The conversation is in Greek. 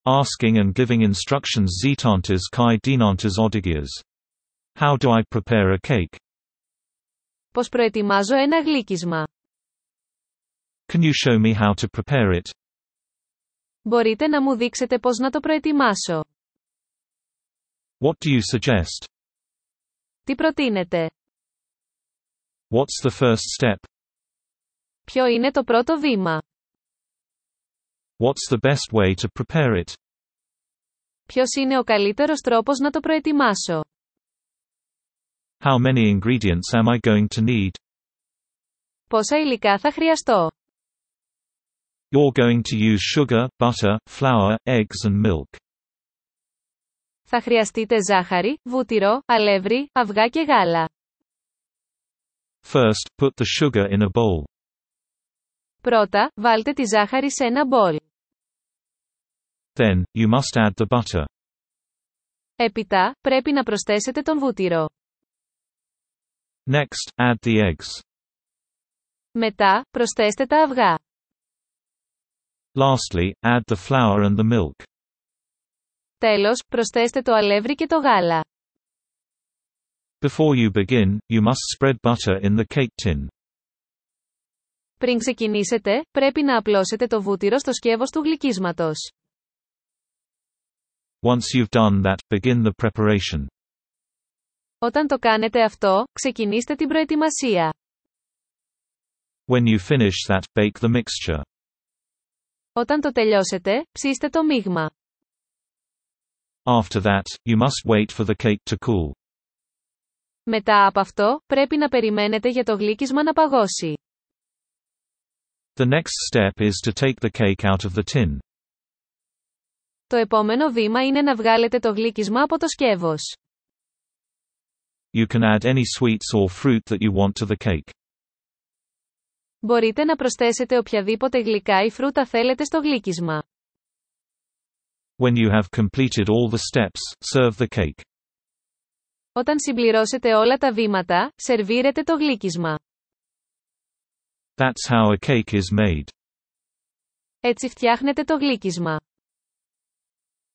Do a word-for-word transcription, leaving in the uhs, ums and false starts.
Asking and giving instructions zétantes kai dinantes odigias. How do I prepare a cake? Πώς προετοιμάζω ένα γλύκισμα? Can you show me how to prepare it? Μπορείτε να μου δείξετε πώς να το προετοιμάσω? What do you suggest? Τι προτείνετε? What's the first step? Ποιο είναι το πρώτο βήμα? What's the best way to prepare it? Ποιος είναι ο καλύτερος τρόπος να το προετοιμάσω? How many ingredients am I going to need? Πόσα υλικά θα χρειαστώ? You're going to use sugar, butter, flour, eggs and milk. Θα χρειαστείτε ζάχαρη, βούτυρο, αλεύρι, αυγά και γάλα. First, put the sugar in a bowl. Πρώτα, βάλτε τη ζάχαρη σε ένα μπολ. Then, you must add the butter. Έπειτα, πρέπει να προσθέσετε τον βούτυρο. Next, add the eggs. Μετά, προσθέστε τα αυγά. Lastly, add the flour and the milk. Τέλος, προσθέστε το αλεύρι και το γάλα. Before you begin, you must spread butter in the cake tin. Πριν ξεκινήσετε, πρέπει να απλώσετε το βούτυρο στο σκεύος του γλυκίσματος. Once you've done that, begin the preparation. Όταν το κάνετε αυτό, ξεκινήστε την προετοιμασία. When you finish that, bake the mixture. Όταν το τελειώσετε, ψήστε το μείγμα. After that, you must wait for the cake to cool. Μετά από αυτό, πρέπει να περιμένετε για το γλύκισμα να παγώσει. The next step is to take the cake out of the tin. Το επόμενο βήμα είναι να βγάλετε το γλύκισμα από το σκεύος. You can add any sweets or fruit that you want to the cake. Μπορείτε να προσθέσετε οποιαδήποτε γλυκά ή φρούτα θέλετε στο γλύκισμα. When you have completed all the steps, serve the cake. Όταν συμπληρώσετε όλα τα βήματα, σερβίρετε το γλύκισμα. That's how a cake is made. Έτσι φτιάχνετε το γλύκισμα.